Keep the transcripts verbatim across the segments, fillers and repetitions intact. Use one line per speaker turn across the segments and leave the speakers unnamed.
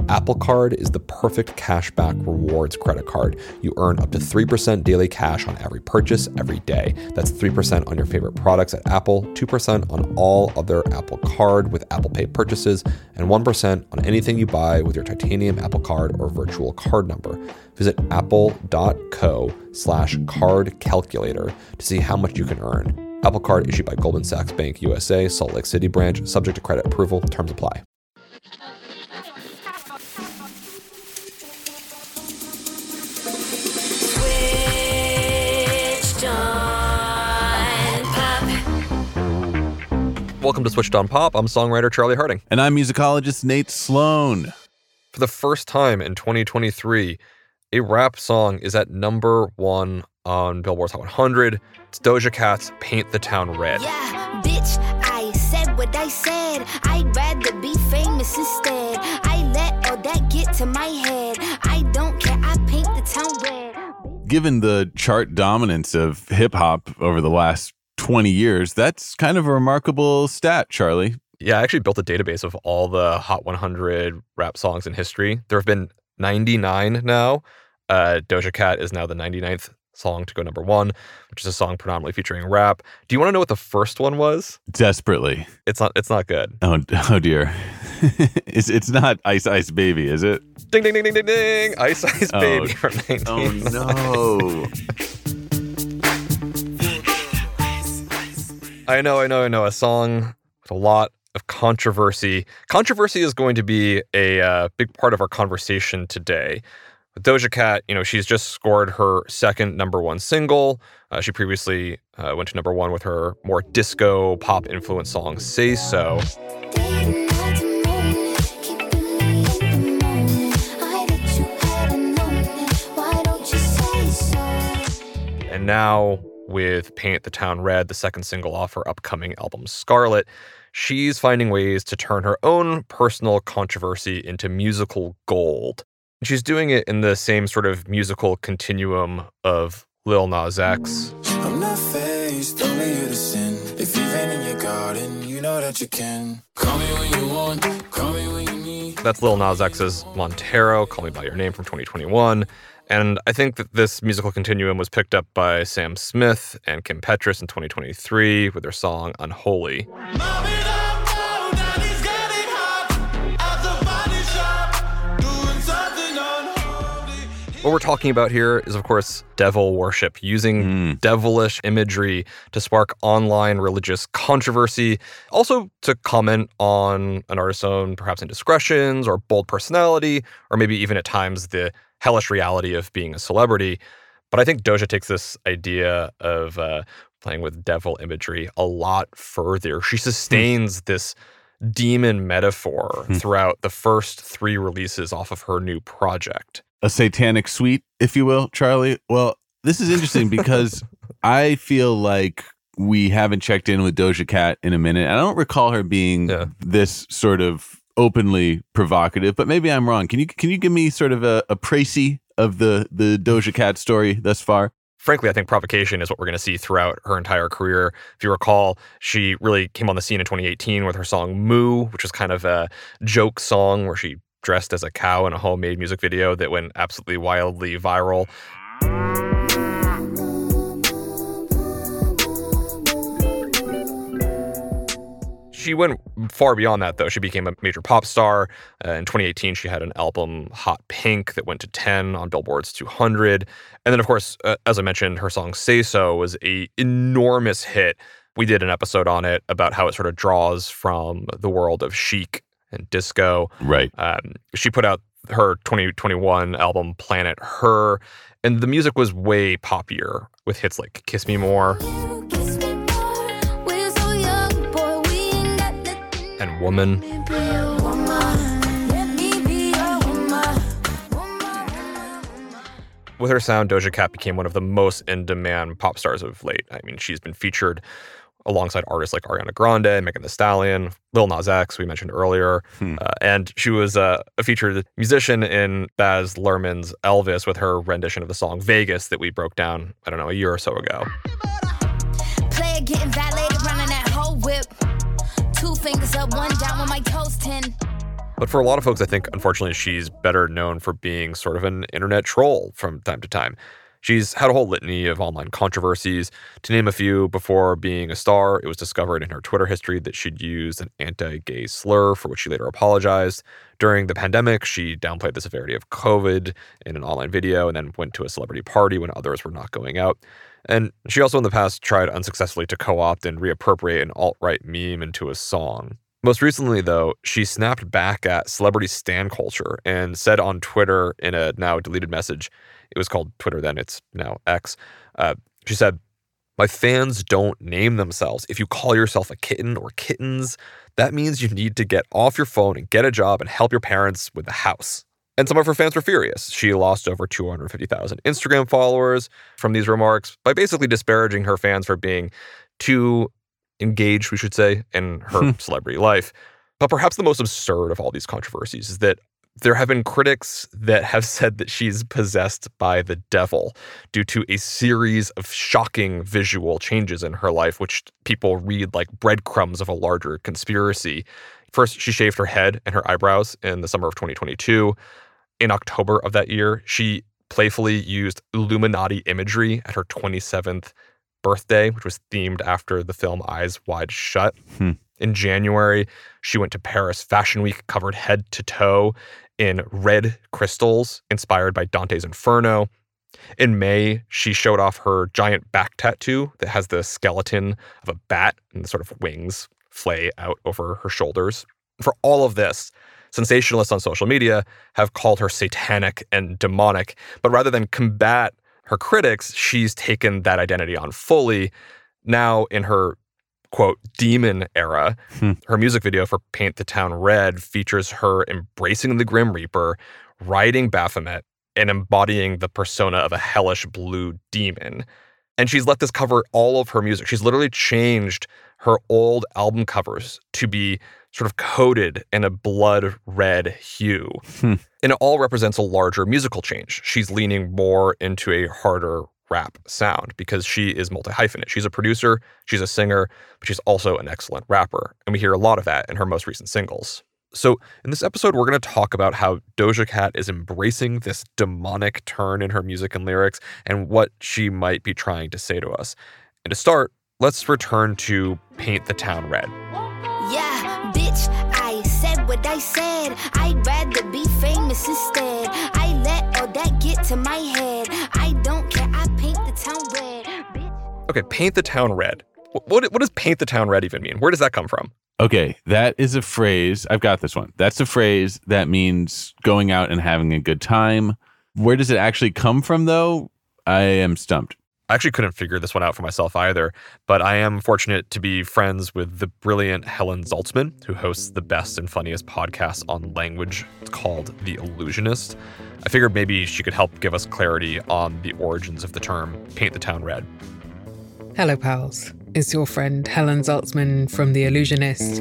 Apple Card is the perfect cashback rewards credit card. You earn up to three percent daily cash on every purchase every day. That's three percent on your favorite products at Apple, two percent on all other Apple Card with Apple Pay purchases, and one percent on anything you buy with your titanium Apple Card or virtual card number. Visit apple.co slash card calculator to see how much you can earn. Apple Card issued by Goldman Sachs Bank U S A, Salt Lake City branch, subject to credit approval. Terms apply. Welcome to Switched on Pop. I'm songwriter Charlie Harding.
And I'm musicologist Nate Sloan.
For the first time in twenty twenty-three, a rap song is at number one on Billboard's Hot one hundred. It's Doja Cat's Paint the Town Red.
Yeah, bitch, I said what I said. I'd rather be famous instead. I let all that get to my head. I don't care, I paint the town red.
Given the chart dominance of hip-hop over the last twenty years, that's kind of a remarkable stat, Charlie.
Yeah, I actually built a database of all the Hot one hundred rap songs in history. There have been ninety-nine now. Uh, Doja Cat is now the ninety-ninth song to go number one, which is a song predominantly featuring rap. Do you want to know what the first one was?
Desperately.
It's not It's not good.
Oh, oh dear. it's, it's not Ice Ice Baby, is it?
Ding, ding, ding, ding, ding, ding. Ice Ice
Oh.
Baby from nineteen.
Oh, no.
I know, I know, I know. A song with a lot of controversy. Controversy is going to be a uh, big part of our conversation today. With Doja Cat, you know, she's just scored her second number one single. Uh, she previously uh, went to number one with her more disco pop influenced song Say So. And now with Paint the Town Red, the second single off her upcoming album Scarlet, she's finding ways to turn her own personal controversy into musical gold. And she's doing it in the same sort of musical continuum of Lil Nas X.
I'm not faced, only you to sin. If you've been in your garden, you know that you can. Call me when you want, call me when you need.
That's Lil Nas X's Montero, Call Me By Your Name from twenty twenty-one. And I think that this musical continuum was picked up by Sam Smith and Kim Petras in twenty twenty-three with their song Unholy. What we're talking about here is, of course, devil worship, using mm. devilish imagery to spark online religious controversy, also to comment on an artist's own, perhaps, indiscretions or bold personality, or maybe even at times the hellish reality of being a celebrity. But I think Doja takes this idea of uh, playing with devil imagery a lot further. She sustains mm. this demon metaphor mm. throughout the first three releases off of her new project.
A satanic suite, if you will, Charlie. Well, this is interesting because I feel like we haven't checked in with Doja Cat in a minute. I don't recall her being yeah. this sort of openly provocative, but maybe I'm wrong. Can you can you give me sort of a, a précis of the, the Doja Cat story thus far?
Frankly, I think provocation is what we're going to see throughout her entire career. If you recall, she really came on the scene in twenty eighteen with her song Moo, which was kind of a joke song where she dressed as a cow in a homemade music video that went absolutely wildly viral. She went far beyond that, though. She became a major pop star. Uh, in twenty eighteen, she had an album, Hot Pink, that went to ten on Billboard's two hundred. And then, of course, uh, as I mentioned, her song Say So was an enormous hit. We did an episode on it about how it sort of draws from the world of chic and disco.
Right.
Um, she put out her twenty twenty-one album, Planet Her, and the music was way poppier with hits like Kiss Me More and Woman. With her sound, Doja Cat became one of the most in-demand pop stars of late. I mean, she's been featured alongside artists like Ariana Grande, Megan Thee Stallion, Lil Nas X, we mentioned earlier. Hmm. Uh, and she was uh, a featured musician in Baz Luhrmann's Elvis with her rendition of the song Vegas that we broke down, I don't know, a year or so ago.
Player getting violated, running that whole whip. Two fingers up, one down with my toes ten.
But for a lot of folks, I think, unfortunately, she's better known for being sort of an internet troll from time to time. She's had a whole litany of online controversies. To name a few, before being a star, it was discovered in her Twitter history that she'd used an anti-gay slur, for which she later apologized. During the pandemic, she downplayed the severity of COVID in an online video and then went to a celebrity party when others were not going out. And she also in the past tried unsuccessfully to co-opt and reappropriate an alt-right meme into a song. Most recently, though, she snapped back at celebrity stan culture and said on Twitter in a now deleted message, it was called Twitter then, it's now X, uh, she said, "My fans don't name themselves. If you call yourself a kitten or kittens, that means you need to get off your phone and get a job and help your parents with the house." And some of her fans were furious. She lost over two hundred fifty thousand Instagram followers from these remarks by basically disparaging her fans for being too engaged, we should say, in her celebrity life. But perhaps the most absurd of all these controversies is that there have been critics that have said that she's possessed by the devil due to a series of shocking visual changes in her life, which people read like breadcrumbs of a larger conspiracy. First, she shaved her head and her eyebrows in the summer of twenty twenty-two. In October of that year, she playfully used Illuminati imagery at her twenty-seventh birthday, which was themed after the film Eyes Wide Shut. Hmm. In January, she went to Paris Fashion Week covered head to toe in red crystals inspired by Dante's Inferno. In May, she showed off her giant back tattoo that has the skeleton of a bat and the sort of wings flay out over her shoulders. For all of this, sensationalists on social media have called her satanic and demonic, but rather than combat her critics, she's taken that identity on fully. Now, in her quote, demon era, hmm. her music video for Paint the Town Red features her embracing the Grim Reaper, riding Baphomet, and embodying the persona of a hellish blue demon. And she's let this cover all of her music. She's literally changed her old album covers to be sort of coated in a blood red hue. Hmm. And it all represents a larger musical change. She's leaning more into a harder rap sound because she is multi-hyphenate. She's a producer, she's a singer, but she's also an excellent rapper. And we hear a lot of that in her most recent singles. So in this episode, we're going to talk about how Doja Cat is embracing this demonic turn in her music and lyrics and what she might be trying to say to us. And to start, let's return to Paint the Town Red.
Yeah, bitch, I said what I said. I'd rather be famous instead. I let all that get to my head. I don't care, I paint the town red, bitch.
Okay, Paint the Town Red. What, what, what does Paint the Town Red even mean? Where does that come from?
Okay, that is a phrase. I've got this one. That's a phrase that means going out and having a good time. Where does it actually come from, though? I am stumped.
I actually couldn't figure this one out for myself either, but I am fortunate to be friends with the brilliant Helen Zaltzman, who hosts the best and funniest podcast on language. It's called The Illusionist. I figured maybe she could help give us clarity on the origins of the term Paint the Town Red.
Hello, pals. It's your friend Helen Zaltzman from The Illusionist.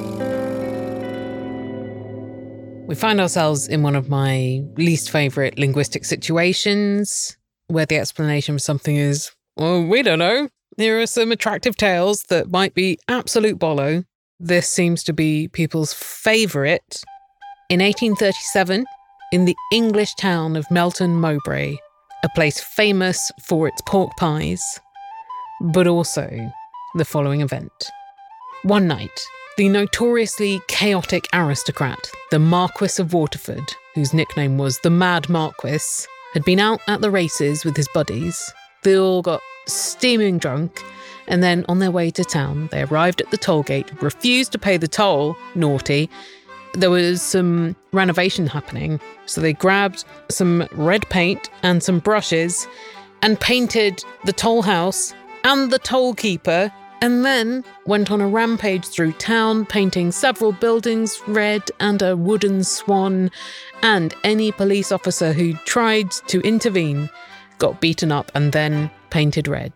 We find ourselves in one of my least favourite linguistic situations, where the explanation for something is, well, we don't know. Here are some attractive tales that might be absolute bollo. This seems to be people's favourite. In eighteen thirty-seven, in the English town of Melton Mowbray, a place famous for its pork pies, but also the following event. One night, the notoriously chaotic aristocrat, the Marquis of Waterford, whose nickname was the Mad Marquis, had been out at the races with his buddies. They all got steaming drunk, and then on their way to town, they arrived at the toll gate, refused to pay the toll, naughty. There was some renovation happening, so they grabbed some red paint and some brushes and painted the toll house and the toll keeper, and then went on a rampage through town, painting several buildings red and a wooden swan, and any police officer who tried to intervene got beaten up and then painted red.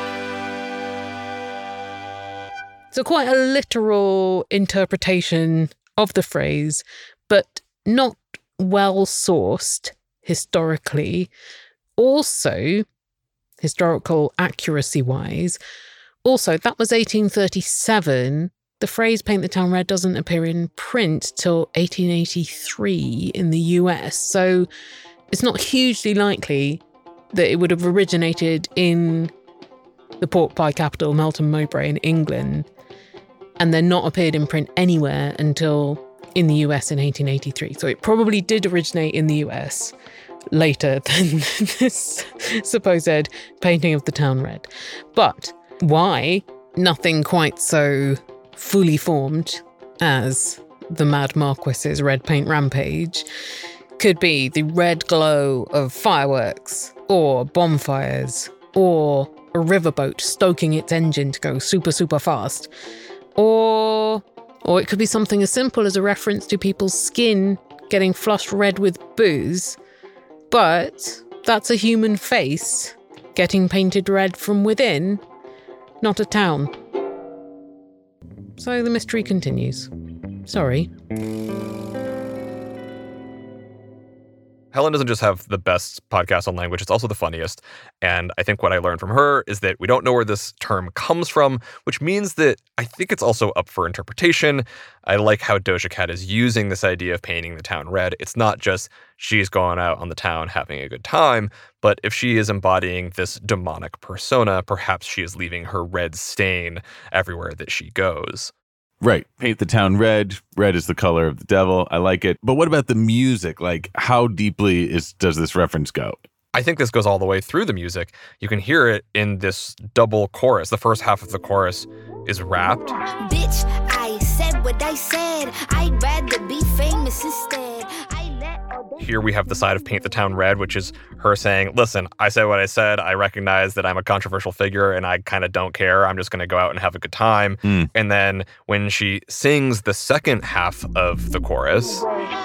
So quite a literal interpretation of the phrase, but not well-sourced historically. Also, historical accuracy-wise, also, that was eighteen thirty-seven. the phrase paint the town red doesn't appear in print till eighteen eighty-three in the U S. So it's not hugely likely that it would have originated in the pork pie capital, Melton Mowbray in England, and then not appeared in print anywhere until in the U S in eighteen eighty-three. So it probably did originate in the U S later than this supposed painting of the town red. But why? Nothing quite so fully formed as the Mad Marquis's red paint rampage could be the red glow of fireworks or bonfires or a riverboat stoking its engine to go super, super fast. Or, or it could be something as simple as a reference to people's skin getting flushed red with booze. But that's a human face getting painted red from within, not a town. So the mystery continues. Sorry.
Helen doesn't just have the best podcast on language, it's also the funniest. And I think what I learned from her is that we don't know where this term comes from, which means that I think it's also up for interpretation. I like how Doja Cat is using this idea of painting the town red. It's not just she's going out on the town having a good time, but if she is embodying this demonic persona, perhaps she is leaving her red stain everywhere that she goes.
Right. Paint the town red. Red is the color of the devil. I like it. But what about the music? Like, how deeply is does this reference go?
I think this goes all the way through the music. You can hear it in this double chorus. The first half of the chorus is rapped.
Bitch, I said what I said. I'd rather be famous instead. I let all
Here we have the side of Paint the Town Red, which is her saying, listen, I said what I said. I recognize that I'm a controversial figure and I kind of don't care. I'm just going to go out and have a good time. Mm. And then when she sings the second half of the chorus,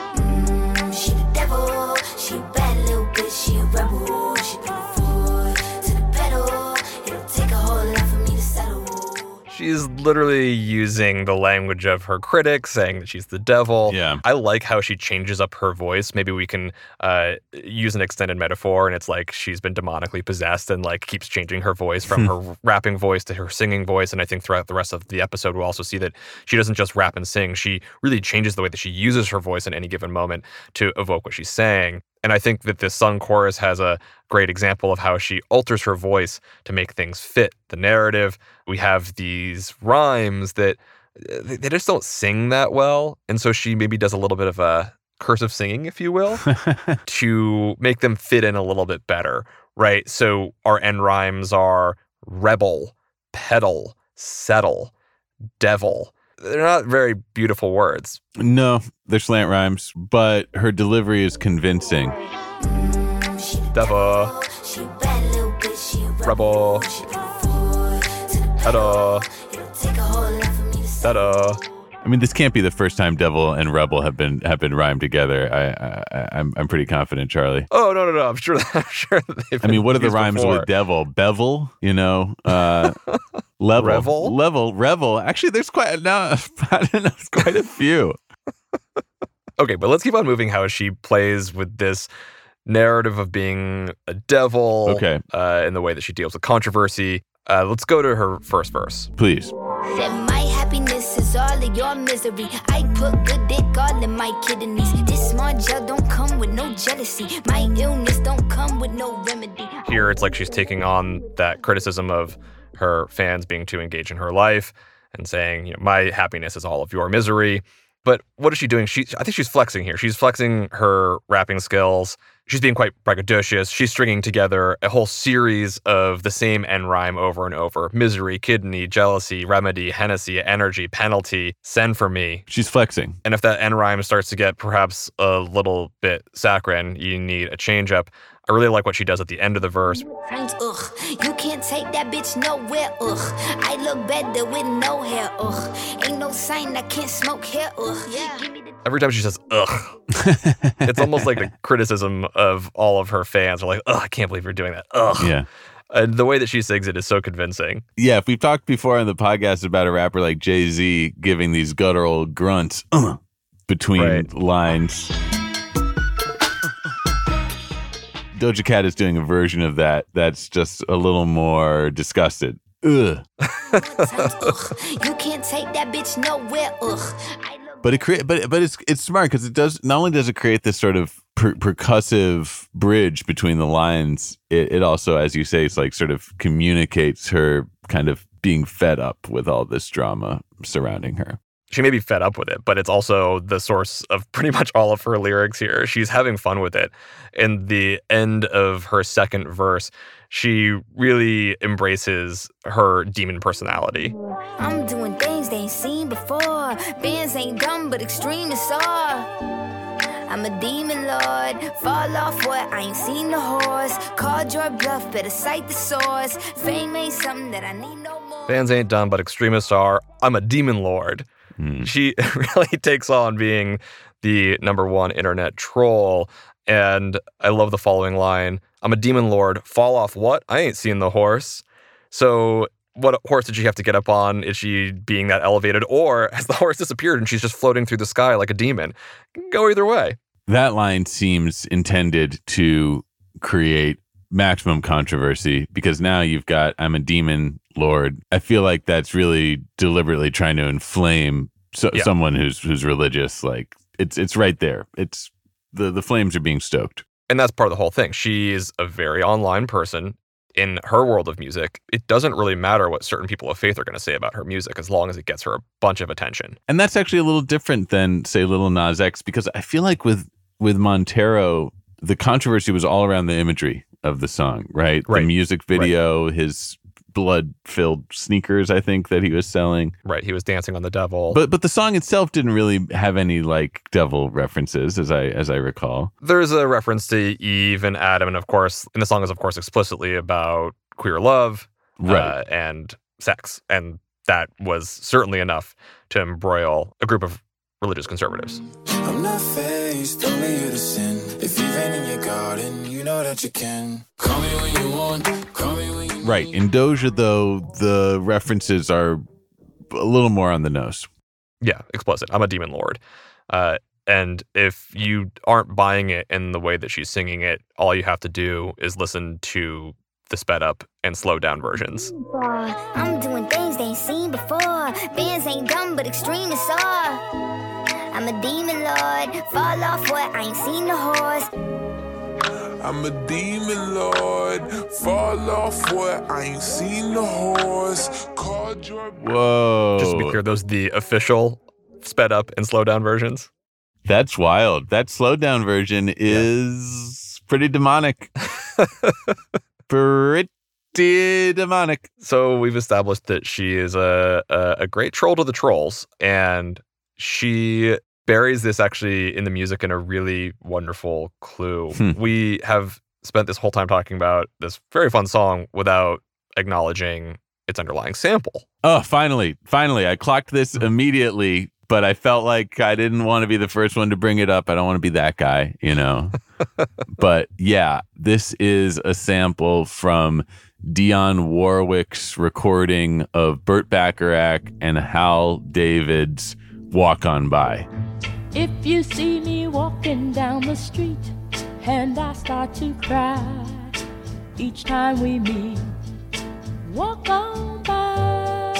mm, she the devil, she a bad little bitch, she a rebel, she put her foot to the pedal. It'll take a whole lot for me to settle.
She's literally using the language of her critics, saying that she's the devil.
Yeah.
I like how she changes up her voice. Maybe we can uh, use an extended metaphor, and it's like she's been demonically possessed and like keeps changing her voice from her rapping voice to her singing voice. And I think throughout the rest of the episode, we'll also see that she doesn't just rap and sing. She really changes the way that she uses her voice in any given moment to evoke what she's saying. And I think that this sung chorus has a great example of how she alters her voice to make things fit the narrative. We have these rhymes that they just don't sing that well. And so she maybe does a little bit of a cursive singing, if you will, to make them fit in a little bit better, right? So our end rhymes are rebel, pedal, settle, devil. They're not very beautiful words.
No, they're slant rhymes, but her delivery is convincing.
Devil, rebel, pedal, settle.
I mean, this can't be the first time devil and rebel have been have been rhymed together. I, I I'm I'm pretty confident, Charlie.
Oh no no no! I'm sure. I'm sure they've.
I mean, what are the rhymes
before.
with devil? Bevel, you know, uh, level,
revel,
level, revel. Actually, there's quite now. I don't know, there's quite a few.
Okay, but let's keep on moving. How she plays with this narrative of being a devil.
Okay,
uh, in the way that she deals with controversy. Uh, let's go to her first verse,
please.
Said my happiness is all of your misery. I put good dick all in my kidneys. This smart gel don't come with no jealousy. My illness don't come with no remedy.
Here it's like she's taking on that criticism of her fans being too engaged in her life and saying, you know, my happiness is all of your misery. But what is she doing? She, I think she's flexing here. She's flexing her rapping skills. She's being quite braggadocious. She's stringing together a whole series of the same end rhyme over and over. Misery, kidney, jealousy, remedy, Hennessy, energy, penalty, send for me.
She's flexing.
And if that end rhyme starts to get perhaps a little bit saccharine, you need a change up. I really like what she does at the end of the verse.
Ugh, you can't take that bitch nowhere. Ugh, I look better with no hair. Ugh, ain't no sign I can't smoke hair. Ugh, yeah.
Every time she says ugh, it's almost like a criticism of all of her fans. Are like, ugh, I can't believe you're doing that. Ugh.
Yeah.
And the way that she sings it is so convincing.
Yeah, if we've talked before on the podcast about a rapper like Jay-Z giving these guttural grunts uh, between right. lines. Doja Cat is doing a version of that that's just a little more disgusted. Ugh.
You can't take that bitch nowhere. Ugh.
But it create, but but it's it's smart because it does not only does it create this sort of per- percussive bridge between the lines, it, it also, as you say, it's like sort of communicates her kind of being fed up with all this drama surrounding her.
She may be fed up with it, but it's also the source of pretty much all of her lyrics here. She's having fun with it. In the end of her second verse, she really embraces her demon personality.
I'm doing things they ain't seen before. Bands ain't dumb, but extremists are. I'm a demon lord. Fall off what? I ain't seen the horse. Called your bluff, better cite the source. Fame ain't something that I need no more.
Fans ain't dumb, but extremists are. I'm a demon lord. Mm. She really takes on being the number one internet troll. And I love the following line. I'm a demon lord. Fall off what? I ain't seen the horse. So what horse did she have to get up on? Is she being that elevated? Or has the horse disappeared and she's just floating through the sky like a demon? Go either way.
That line seems intended to create maximum controversy because now you've got, I'm a demon lord. I feel like that's really deliberately trying to inflame so, yeah. someone who's who's religious. Like it's it's right there. It's the, the flames are being stoked.
And that's part of the whole thing. She's a very online person. In her world of music, it doesn't really matter what certain people of faith are going to say about her music as long as it gets her a bunch of attention.
And that's actually a little different than, say, Lil Nas X, because I feel like with with Montero, the controversy was all around the imagery of the song, right?
Right.
The music video, right. His blood-filled sneakers, I think, that he was selling.
Right, he was dancing on the devil.
But but the song itself didn't really have any like devil references, as I as I recall.
There's a reference to Eve and Adam, and of course, and the song is of course explicitly about queer love,
right,
uh, and sex, and that was certainly enough to embroil a group of religious conservatives.
I'm not faced, only you to sin. If you've been in your garden, you know that you can. Call me when you want, call me when you need.
Right. In Doja, though, the references are a little more on the nose.
Yeah, explicit. I'm a demon lord. Uh, and if you aren't buying it in the way that she's singing it, all you have to do is listen to the sped up and slowed down versions.
I'm doing things they ain't seen before. Bands ain't dumb, but extremists are. I'm a demon lord. Fall off what? I ain't seen the horse.
I'm a demon lord. Fall off what? I ain't seen the horse. Called your...
Whoa.
Just to be clear, those are the official sped up and slowed down versions.
That's wild. That slowed down version is yeah. pretty demonic. Pretty demonic.
So we've established that she is a, a, a great troll to the trolls, and she buries this actually in the music in a really wonderful clue. Hmm. We have spent this whole time talking about this very fun song without acknowledging its underlying sample.
Oh, finally, finally. I clocked this immediately, but I felt like I didn't want to be the first one to bring it up. I don't want to be that guy, you know. But yeah, this is a sample from Dionne Warwick's recording of Burt Bacharach and Hal David's Walk On By.
If you see me walking down the street and I start to cry each time we meet, walk on by,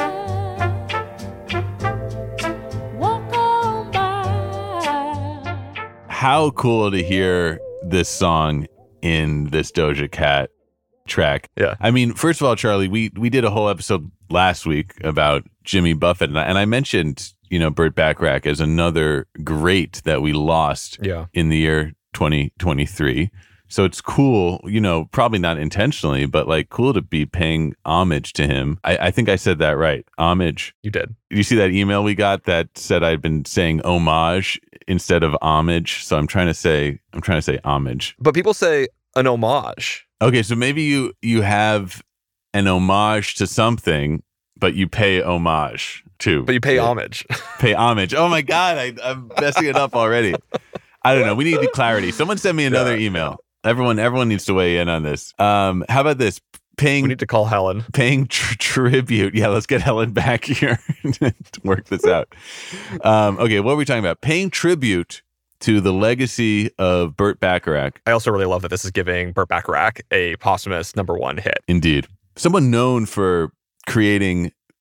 walk on by.
How cool to hear this song in this Doja Cat track.
Yeah.
I mean, first of all, Charlie, we we did a whole episode last week about Jimmy Buffett, and I, and I mentioned, you know, Burt Bacharach as another great that we lost
yeah.
in the year twenty twenty-three. So it's cool, you know, probably not intentionally, but like cool to be paying homage to him. I, I think I said that right. Homage.
You did.
Did you see that email we got that said I'd been saying homage instead of homage? So I'm trying to say, I'm trying to say homage.
But people say an homage.
Okay, so maybe you you have an homage to something, but you pay homage too.
But you pay yeah. homage.
Pay homage. Oh my God, I, I'm messing it up already. I don't know. We need clarity. Someone send me another yeah, email. Yeah. Everyone, everyone needs to weigh in on this. Um, how about this? Paying.
We need to call Helen.
Paying tr- tribute. Yeah, let's get Helen back here to work this out. Um, okay, what are we talking about? Paying tribute to the legacy of Burt Bacharach.
I also really love that this is giving Burt Bacharach a posthumous number one hit.
Indeed. Someone known for creating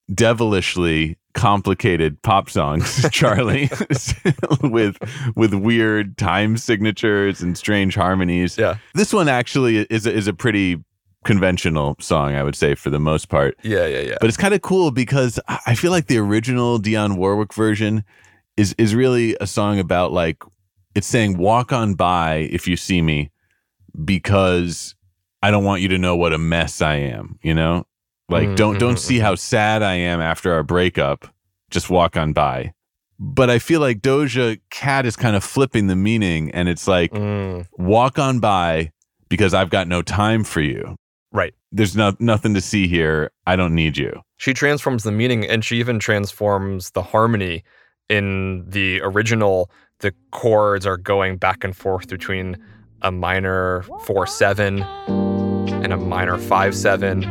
devilishly complicated pop songs, Charlie, with with weird time signatures and strange harmonies.
Yeah.
This one actually is a, is a pretty conventional song, I would say, for the most part.
Yeah, yeah, yeah.
But it's kind of cool because I feel like the original Dionne Warwick version is is really a song about, like, it's saying walk on by if you see me because I don't want you to know what a mess I am, you know? Like, mm-hmm. don't don't see how sad I am after our breakup. Just walk on by. But I feel like Doja Cat is kind of flipping the meaning, and it's like, mm. walk on by because I've got no time for you.
Right.
There's no, nothing to see here. I don't need you.
She transforms the meaning, and she even transforms the harmony. In the original, the chords are going back and forth between a minor four seven and a minor five seven.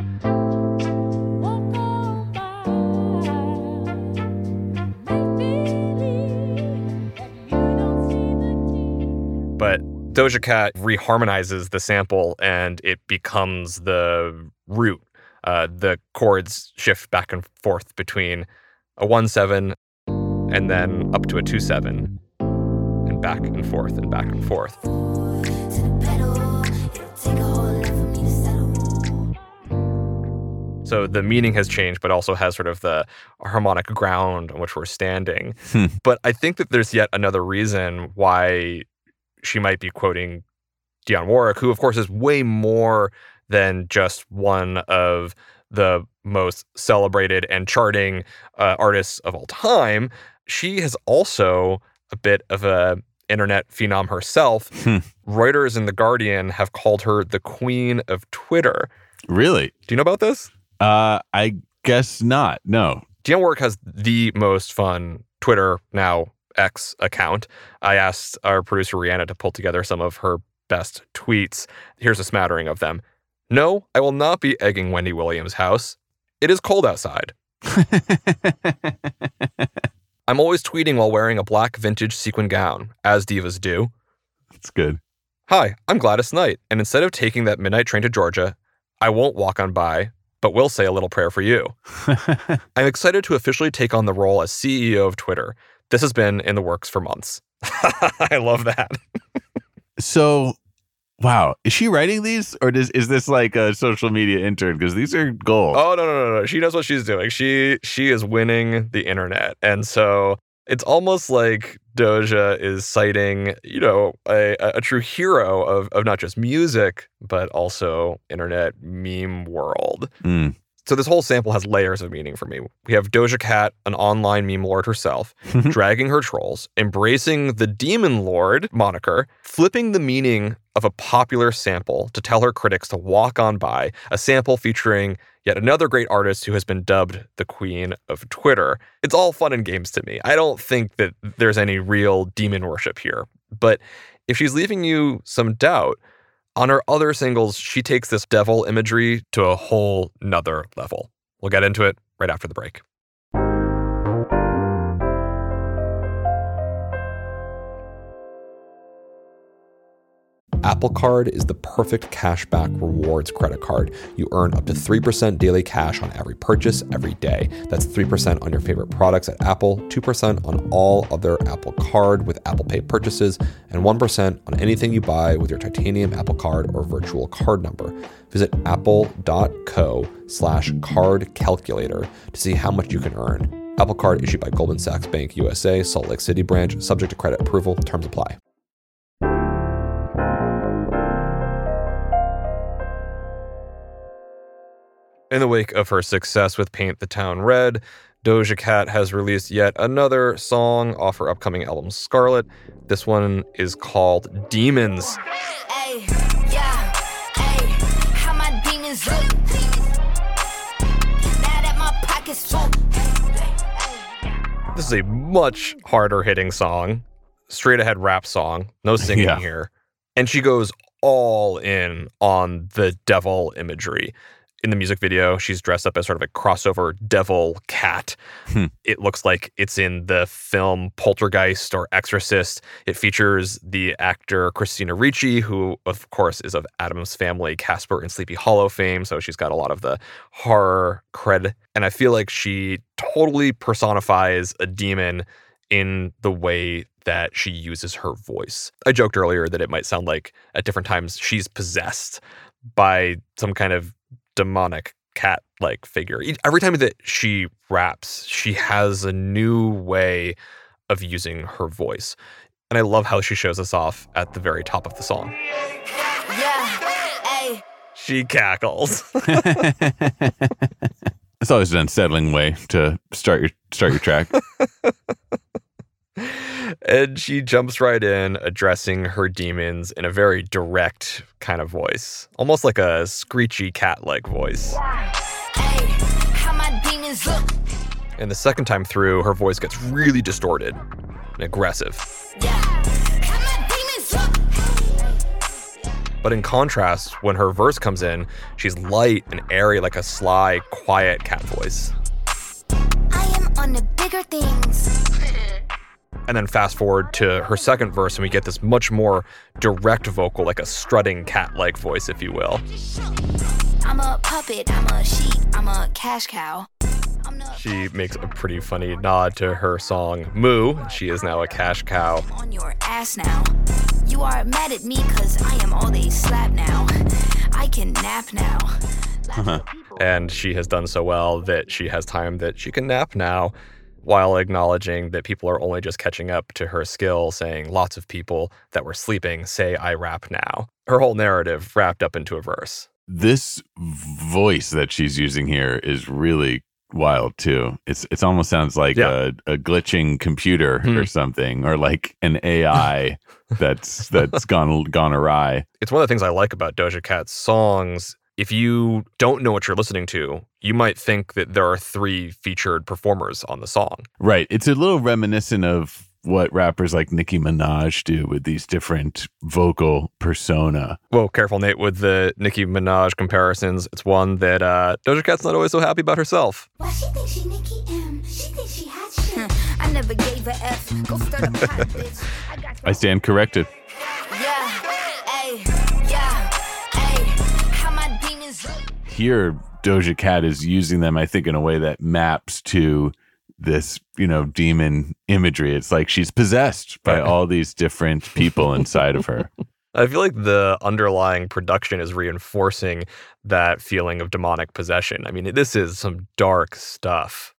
But Doja Cat reharmonizes the sample and it becomes the root. Uh, the chords shift back and forth between a one seven and then up to a two seven and back and forth and back and forth. So the meaning has changed, but also has sort of the harmonic ground on which we're standing. Hmm. But I think that there's yet another reason why she might be quoting Dionne Warwick, who, of course, is way more than just one of the most celebrated and charting uh, artists of all time. She has also a bit of a internet phenom herself. Hmm. Reuters and The Guardian have called her the queen of Twitter.
Really?
Do you know about this?
Uh, I guess not. No.
Dionne Warwick has the most fun Twitter, now X, account. I asked our producer Rihanna to pull together some of her best tweets. Here's a smattering of them. No, I will not be egging Wendy Williams' house. It is cold outside. I'm always tweeting while wearing a black vintage sequin gown, as divas do.
That's good.
Hi, I'm Gladys Knight, and instead of taking that midnight train to Georgia, I won't walk on by, but will say a little prayer for you. I'm excited to officially take on the role as C E O of Twitter. This has been in the works for months. I love that.
So, wow. Is she writing these? Or does, is this like a social media intern? Because these are gold.
Oh, no, no, no, no. She knows what she's doing. She she is winning the internet. And so it's almost like Doja is citing, you know, a, a true hero of, of not just music, but also internet meme world. Mm. So this whole sample has layers of meaning for me. We have Doja Cat, an online meme lord herself, dragging her trolls, embracing the Demon Lord moniker, flipping the meaning of a popular sample to tell her critics to walk on by, a sample featuring yet another great artist who has been dubbed the queen of Twitter. It's all fun and games to me. I don't think that there's any real demon worship here. But if she's leaving you some doubt, on her other singles, she takes this devil imagery to a whole nother level. We'll get into it right after the break. Apple Card is the perfect cashback rewards credit card. You earn up to three percent daily cash on every purchase every day. That's three percent on your favorite products at Apple, two percent on all other Apple Card with Apple Pay purchases, and one percent on anything you buy with your titanium Apple Card or virtual card number. Visit apple.co slash card calculator to see how much you can earn. Apple Card issued by Goldman Sachs Bank U S A, Salt Lake City branch, subject to credit approval. Terms apply. In the wake of her success with Paint the Town Red, Doja Cat has released yet another song off her upcoming album Scarlet. This one is called Demons. Ay, yeah, ay, how my demons look. Now that my pockets full. This is a much harder hitting song, straight ahead rap song, no singing yeah. here. And she goes all in on the devil imagery. In the music video, she's dressed up as sort of a crossover devil cat. Hmm. It looks like it's in the film Poltergeist or Exorcist. It features the actor Christina Ricci, who, of course, is of Addams Family, Casper, and Sleepy Hollow fame. So she's got a lot of the horror cred. And I feel like she totally personifies a demon in the way that she uses her voice. I joked earlier that it might sound like at different times she's possessed by some kind of demonic cat-like figure. Every time that she raps, she has a new way of using her voice. And I love how she shows us off at the very top of the song.
Yeah, hey.
She cackles.
It's always an unsettling way to start your start your track.
And she jumps right in, addressing her demons in a very direct kind of voice. Almost like a screechy cat-like voice.
Hey, how my demons look.
And the second time through, her voice gets really distorted and aggressive.
Yeah, how my demons look.
But in contrast, when her verse comes in, she's light and airy like a sly, quiet cat voice.
I am on the bigger things.
And then fast forward to her second verse, and we get this much more direct vocal, like a strutting cat-like voice, if you will.
I'm a puppet, I'm a sheep, I'm a cash cow. I'm the
She makes a pretty funny nod to her song, Moo. She is now a cash cow.
on your ass now. You are mad at me cause I am all they slap now. I can nap now.
Uh-huh.
And she has done so well that she has time that she can nap now, while acknowledging that people are only just catching up to her skill, saying lots of people that were sleeping say I rap now. Her whole narrative wrapped up into a verse.
This voice that she's using here is really wild too. It's it's almost sounds like
Yeah.
a, a glitching computer
Hmm.
or something, or like an A I that's that's gone gone awry.
It's one of the things I like about Doja Cat's songs. If you don't know what you're listening to, you might think that there are three featured performers on the song.
Right. It's a little reminiscent of what rappers like Nicki Minaj do with these different vocal persona.
Whoa, careful, Nate, with the Nicki Minaj comparisons. It's one that uh, Doja Cat's not always so happy about herself.
Why she think she Nicki M? She think she hot shit. I never gave a F. Go start a pot, bitch. I got
I stand corrected.
Yeah, ay, yeah, ay. How my demons look.
Here, Doja Cat is using them, I think, in a way that maps to this, you know, demon imagery. It's like she's possessed by all these different people inside of her.
I feel like the underlying production is reinforcing that feeling of demonic possession. I mean, this is some dark stuff.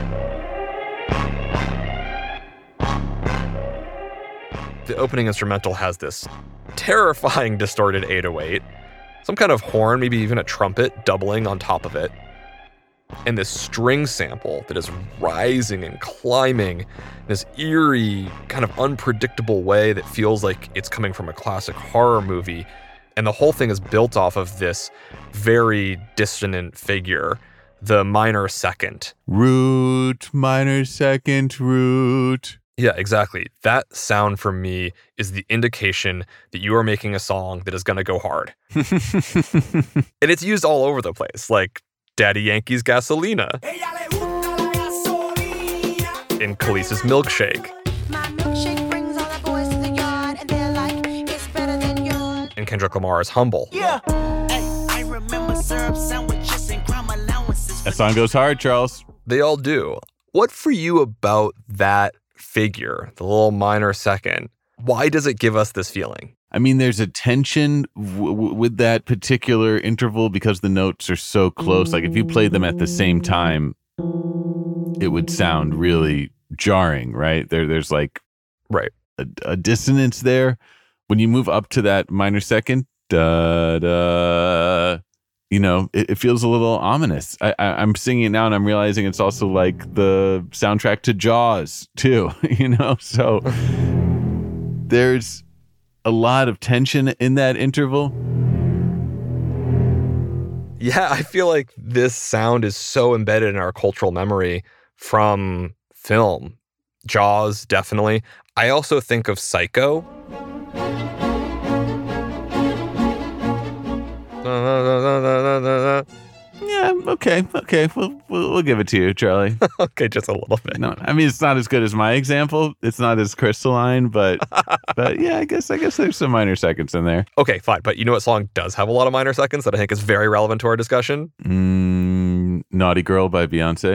The opening instrumental has this terrifying distorted eight oh eight, some kind of horn, maybe even a trumpet doubling on top of it, and this string sample that is rising and climbing in this eerie, kind of unpredictable way that feels like it's coming from a classic horror movie. And the whole thing is built off of this very dissonant figure, the minor second.
Root, minor second, root.
Yeah, exactly. That sound for me is the indication that you are making a song that is going to go hard. And it's used all over the place, like Daddy Yankee's Gasolina, in Khaleesi's Milkshake,
My milkshake brings all the boys to the yard, and they're like, it's better than yours.
in Kendrick Lamar's Humble.
Yeah. Hey, I remember syrup sandwiches and crime allowances.
That song goes hard, Charles.
They all do. What for you about that figure, the little minor second? Why does it give us this feeling?
I mean, there's a tension w- w- with that particular interval because the notes are so close. Like if you played them at the same time, it would sound really jarring, right? There, there's like
Right.
a, a dissonance there. When you move up to that minor second, da da, you know, it, it feels a little ominous. I, I, I'm singing it now, and I'm realizing it's also like the soundtrack to Jaws too. You know, so there's a lot of tension in that interval.
Yeah, I feel like this sound is so embedded in our cultural memory from film. Jaws, definitely. I also think of Psycho.
okay, okay, we'll, we'll we'll give it to you, Charlie.
Okay, just a little bit.
No, I mean it's not as good as my example. It's not as crystalline, but but yeah, I guess I guess there's some minor seconds in there.
Okay, fine. But you know what song does have a lot of minor seconds that I think is very relevant to our discussion?
Mm, Naughty Girl by Beyonce.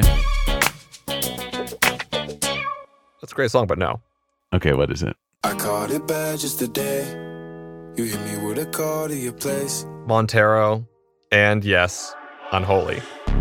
That's a great song, but no.
Okay, what is it?
I caught it bad just today. You hit me with a call to your place.
Montero, and yes, Unholy.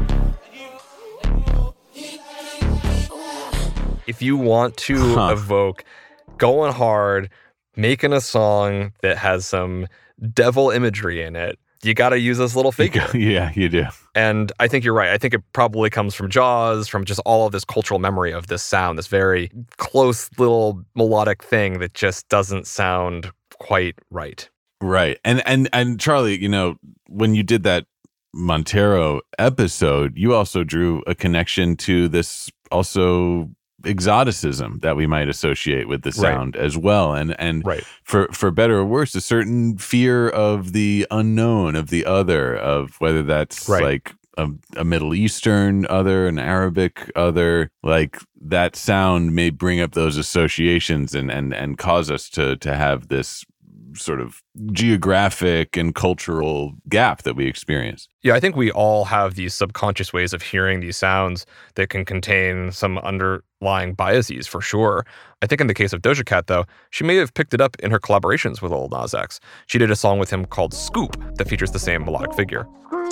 If you want to huh. evoke going hard, making a song that has some devil imagery in it, you got to use this little figure.
Yeah, you do.
And I think you're right. I think it probably comes from Jaws, from just all of this cultural memory of this sound, this very close little melodic thing that just doesn't sound quite right.
Right. And and and Charlie, you know, when you did that Montero episode, you also drew a connection to this also exoticism that we might associate with the sound right. as well. And and
right.
for for better or worse, a certain fear of the unknown, of the other, of whether that's
right.
like a, a Middle Eastern other, an Arabic other, like that sound may bring up those associations and and and cause us to to have this sort of geographic and cultural gap that we experience.
Yeah, I think we all have these subconscious ways of hearing these sounds that can contain some underlying biases for sure. I think in the case of Doja Cat, though, she may have picked it up in her collaborations with Lil Nas X. She did a song with him called Scoop that features the same melodic figure.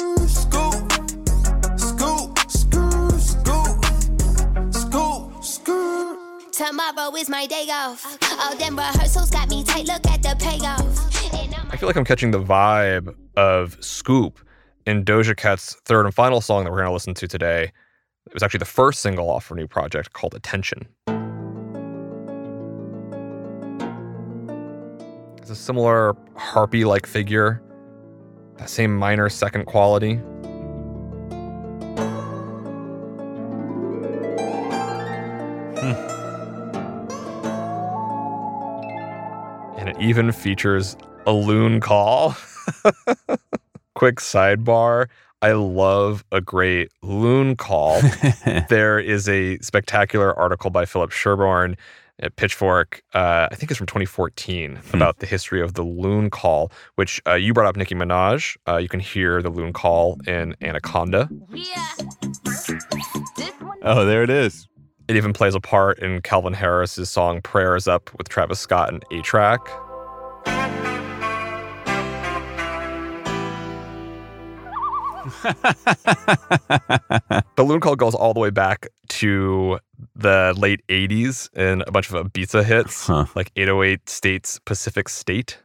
Tomorrow is my day off. All them rehearsals got me tight. Look at the payoff.
I feel like I'm catching the vibe of Scoop in Doja Cat's third and final song that we're going to listen to today. It was actually the first single off her new project called Attention. It's a similar harpy-like figure, that same minor second quality. Hmm. And it even features a loon call. Quick sidebar. I love a great loon call. There is a spectacular article by Philip Sherborne at Pitchfork, uh, I think it's from twenty fourteen, hmm. about the history of the loon call, which uh, you brought up Nicki Minaj. Uh, you can hear the loon call in Anaconda.
Yeah.
Oh, there it is.
It even plays a part in Calvin Harris's song Prayers Up with Travis Scott and A-Track. The loon call goes all the way back to the late eighties and a bunch of Ibiza hits, huh. like eight oh eight States Pacific State.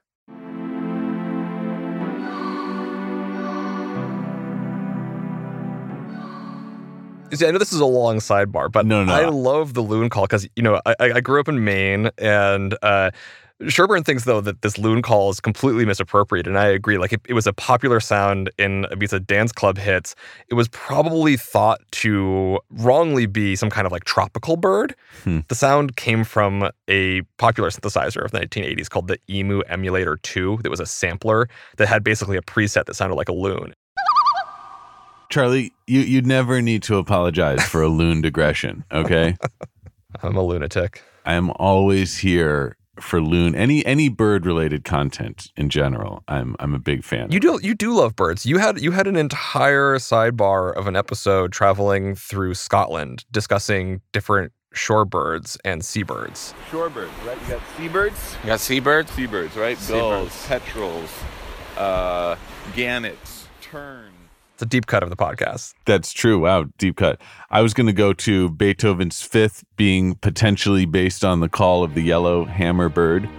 See, I know this is a long sidebar, but
no, no.
I love the loon call because, you know, I, I grew up in Maine, and uh, Sherburne thinks, though, that this loon call is completely misappropriated, and I agree. Like, it, it was a popular sound in Ibiza dance club hits. It was probably thought to wrongly be some kind of, like, tropical bird. Hmm. The sound came from a popular synthesizer of the nineteen eighties called the Emu Emulator two. That was a sampler that had basically a preset that sounded like a loon.
Charlie, you, you never need to apologize for a loon digression, okay?
I'm a lunatic.
I am always here for loon, any any bird-related content in general. I'm I'm a big fan.
You do you do love birds. You had you had an entire sidebar of an episode traveling through Scotland discussing different shorebirds and seabirds.
Shorebirds, right? You got seabirds. You got seabirds. Seabirds, right? Gulls, petrels, uh, gannets, terns.
It's a deep cut of the podcast.
That's true. Wow, deep cut. I was going to go to Beethoven's Fifth being potentially based on the call of the yellow hammer bird.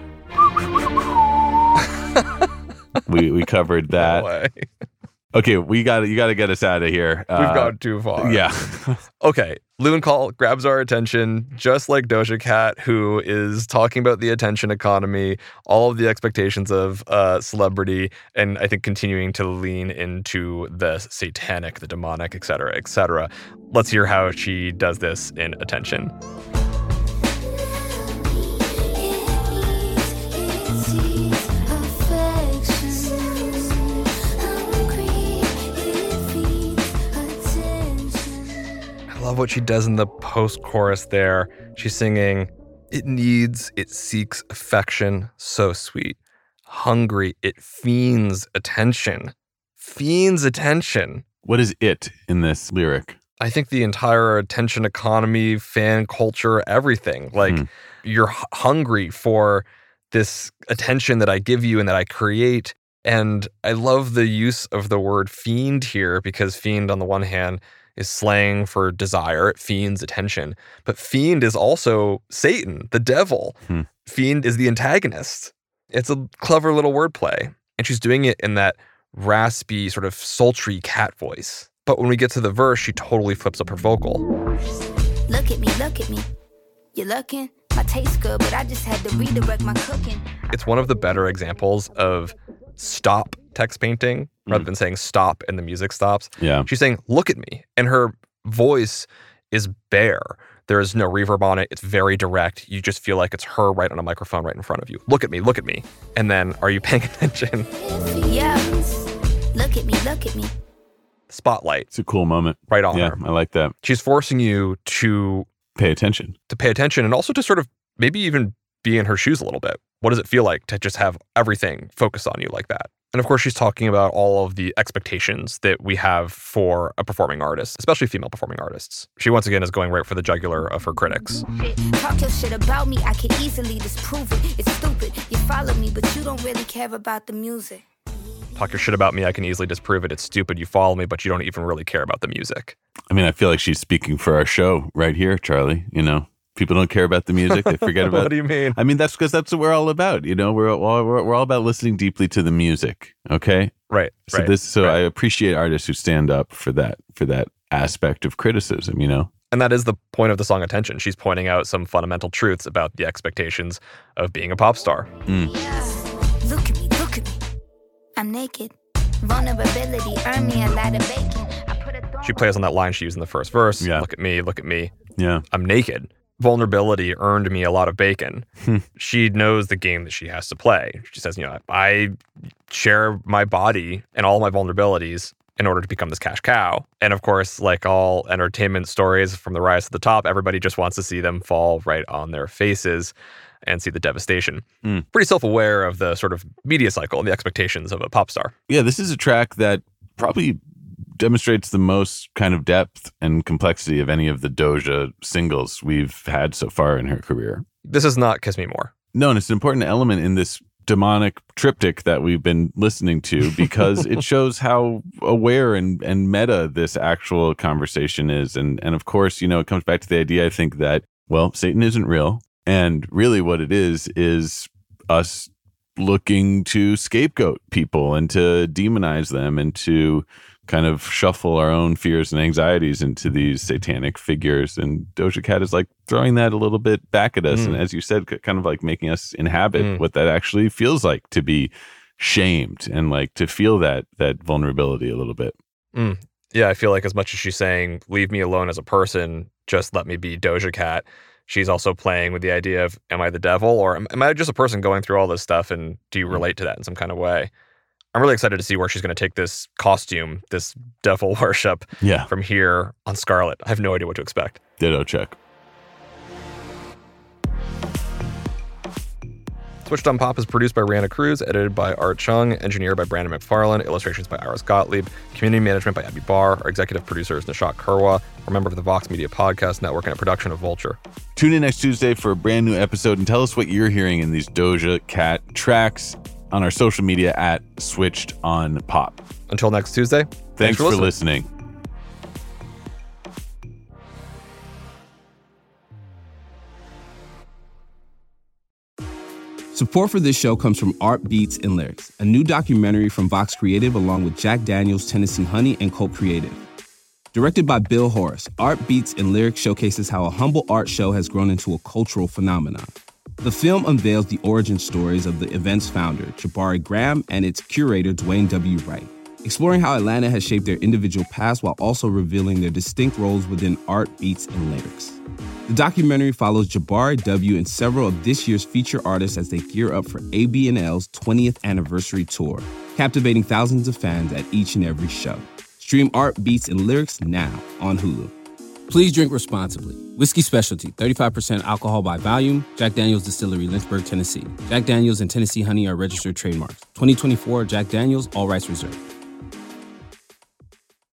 we we covered that.
No way.
Okay, we got you got to get us out of here.
We've uh, gone too far.
Yeah.
Okay, loon call grabs our attention, just like Doja Cat, who is talking about the attention economy, all of the expectations of uh, celebrity, and I think continuing to lean into the satanic, the demonic, et cetera, et cetera. Let's hear how she does this in Attention. what she does in the post-chorus there. She's singing, it needs, it seeks affection, so sweet. Hungry, it fiends attention. Fiends attention.
What is it in this lyric?
I think the entire attention economy, fan culture, everything. Like, hmm. you're h- hungry for this attention that I give you and that I create. And I love the use of the word fiend here, because fiend, on the one hand, is slang for desire. It fiends attention. But fiend is also Satan, the devil. Hmm. Fiend is the antagonist. It's a clever little wordplay. And she's doing it in that raspy, sort of sultry cat voice. But when we get to the verse, she totally flips up her vocal.
Look at me, look at me. You're looking? My taste good, but I just had to redirect my cooking.
It's one of the better examples of stop text painting rather mm. than saying stop and the music stops.
Yeah.
She's saying, look at me. And her voice is bare. There is no reverb on it. It's very direct. You just feel like it's her right on a microphone right in front of you. Look at me, look at me. And then, are you paying attention?
Yeah. Look at me, look at me.
Spotlight.
It's a cool moment.
Right on
yeah,
her.
I like that.
She's forcing you to
pay attention.
To pay attention, and also to sort of maybe even be in her shoes a little bit. What does it feel like to just have everything focused on you like that? And of course, she's talking about all of the expectations that we have for a performing artist, especially female performing artists. She once again is going right for the jugular of her critics.
Talk your shit about me, I can easily disprove it. It's stupid. You follow me, but you don't really care about the music.
Talk your shit about me, I can easily disprove it. It's stupid. You follow me, but you don't even really care about the music.
I mean, I feel like she's speaking for our show right here, Charlie. You know, people don't care about the music. They forget about
What do you mean?
I mean, that's because that's what we're all about. You know, we're all, we're, we're all about listening deeply to the music. Okay.
Right.
So
right,
this, so
right.
I appreciate artists who stand up for that, for that aspect of criticism, you know?
And that is the point of the song Attention. She's pointing out some fundamental truths about the expectations of being a pop star.
Mm.
Yeah. Look at me, look at me. I'm naked. Vulnerability earned me a lot of bacon. I put a
She plays on that line she used in the first verse.
Yeah.
Look at me, look at me.
Yeah.
I'm naked. Vulnerability earned me a lot of bacon. She knows the game that she has to play. She says, you know, I share my body and all my vulnerabilities in order to become this cash cow. And of course, like all entertainment stories from the rise to the top, everybody just wants to see them fall right on their faces and see the devastation.
Mm.
Pretty self-aware of the sort of media cycle and the expectations of a pop star.
Yeah, this is a track that probably demonstrates the most kind of depth and complexity of any of the Doja singles we've had so far in her career.
This is not Kiss Me More.
No, and it's an important element in this demonic triptych that we've been listening to because it shows how aware and, and meta this actual conversation is. And, and of course, you know, it comes back to the idea, I think, that, well, Satan isn't real. And really what it is, is us looking to scapegoat people and to demonize them and to kind of shuffle our own fears and anxieties into these satanic figures. And Doja Cat is like throwing that a little bit back at us. Mm. And as you said, kind of like making us inhabit mm. what that actually feels like to be shamed and like to feel that that vulnerability a little bit.
Mm. Yeah, I feel like as much as she's saying, leave me alone as a person, just let me be Doja Cat, she's also playing with the idea of, am I the devil? Or am, am I just a person going through all this stuff? And do you relate to that in some kind of way? I'm really excited to see where she's going to take this costume, this devil worship
yeah.
from here on Scarlet. I have no idea what to expect.
Ditto check.
Switched on Pop is produced by Rihanna Cruz, edited by Art Chung, engineered by Brandon McFarland, illustrations by Iris Gottlieb, community management by Abby Barr. Our executive producer is Nishat Kurwa. We're a member of the Vox Media Podcast Network and a production of Vulture.
Tune in next Tuesday for a brand new episode and tell us what you're hearing in these Doja Cat tracks on our social media at Switched on Pop.
Until next Tuesday,
thanks,
thanks for,
for
listening.
listening.
Support for this show comes from Art Beats and Lyrics, a new documentary from Vox Creative along with Jack Daniels, Tennessee Honey, and Colt Creative. Directed by Bill Horace, Art Beats and Lyrics showcases how a humble art show has grown into a cultural phenomenon. The film unveils the origin stories of the event's founder, Jabari Graham, and its curator, Dwayne W. Wright, exploring how Atlanta has shaped their individual paths while also revealing their distinct roles within art, beats, and lyrics. The documentary follows Jabari W. and several of this year's feature artists as they gear up for A B N L's twentieth anniversary tour, captivating thousands of fans at each and every show. Stream Art, Beats, and Lyrics now on Hulu. Please drink responsibly. Whiskey Specialty, thirty-five percent alcohol by volume. Jack Daniel's Distillery, Lynchburg, Tennessee. Jack Daniel's and Tennessee Honey are registered trademarks. twenty twenty-four Jack Daniel's, all rights reserved.